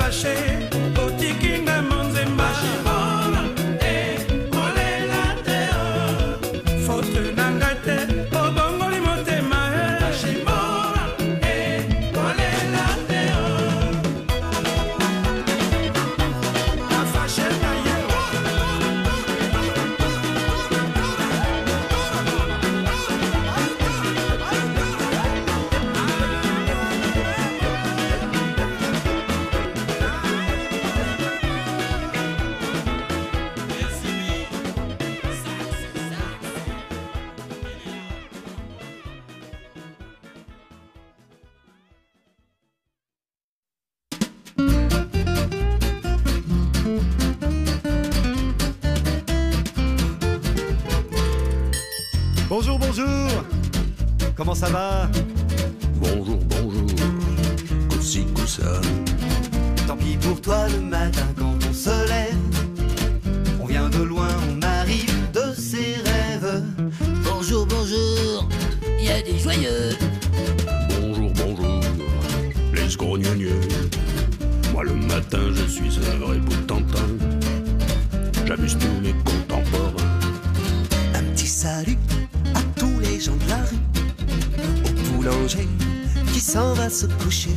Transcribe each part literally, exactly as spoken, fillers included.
Bonjour, bonjour. Comment ça va? Bonjour, bonjour. Coussi, coussa. Tant pis pour toi le matin quand on se lève. On vient de loin, on arrive de ses rêves. Bonjour, bonjour. Il y a des joyeux. Bonjour, bonjour. Les scrognonieux. Moi le matin je suis un vrai bout de tantin. J'amuse tous mes contemporains. Un petit salut à tous les gens de la rue, au boulanger qui s'en va se coucher,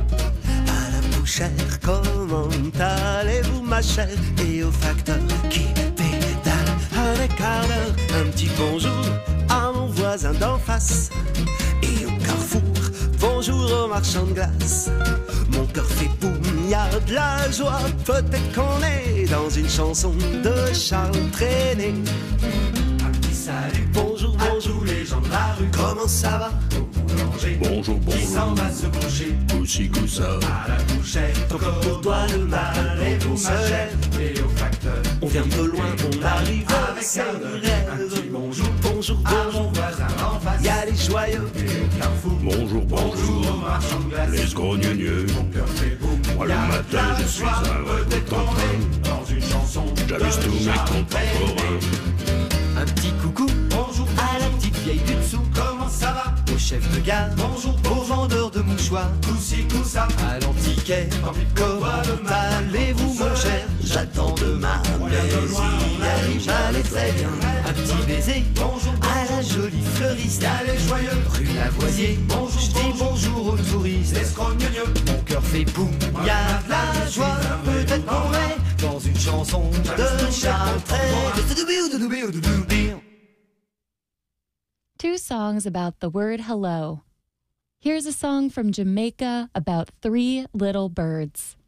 à la bouchère, comment allez-vous ma chère, et au facteur qui pédale un quart d'heure. Un petit bonjour à mon voisin d'en face, et au carrefour, bonjour au marchand de glace. Mon cœur fait boum, y a de la joie, peut-être qu'on est dans une chanson de Charles Trenet. Salut, bonjour, bonjour les gens de la rue. Comment ça va? Au boulanger, bonjour, bonjour. Qui s'en va se coucher. Coussi, coussa. À la bouchère, encore pour toi le mal et vous ma chère. Et au facteur, on vient de loin, on arrive avec un rêve. Un petit bonjour, bonjour, bonjour. À mon voisin en face, y'a les joyeux. Et au carrefour, bonjour, bonjour. Bonjour au marchand de glace. Les scrognonieux. Mon cœur fait boum. Moi le matin je suis un vrai bout de tantin. Dans une chanson, j'amuse tous mes contemporains. Un petit coucou, bonjour à la petite vieille du dessous. Comment ça va? Au chef de gare, bonjour, au vendeur de mouchoirs. Coussi, coussa, à l'antiquaire. Comment allez-vous mon cher? J'attends de ma maisie, j'allais très bien. Un petit baiser, bonjour à la jolie fleuriste. Allez joyeux, rue Lavoisier, bonjour, je dis bonjour aux touristes. Mon cœur fait boum, y'a de la joie, peut-être qu'on est dans une chanson de Charles Trenet. Two songs about the word hello. Here's a song from Jamaica about three little birds.